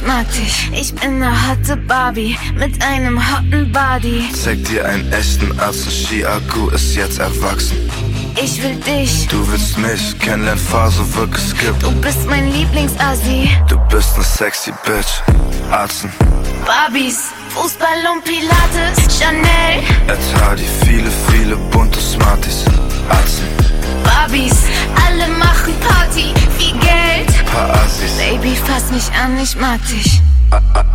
mag dich. Ich bin ne hotte Barbie mit einem hotten Body. Zeig dir einen echten Arzt, Chiago ist jetzt erwachsen. Ich will dich, Du willst mich, Kennenlernphase wird geskippt. du bist mein Lieblingsassi. Du bist ne sexy Bitch, Arzen, Barbies, Fußball und Pilates, Chanel. Ed Hardy, viele bunte Smarties, Arzen, Barbies, alle machen Party, viel Geld. paar Assis. Baby, fass mich an, ich mag dich.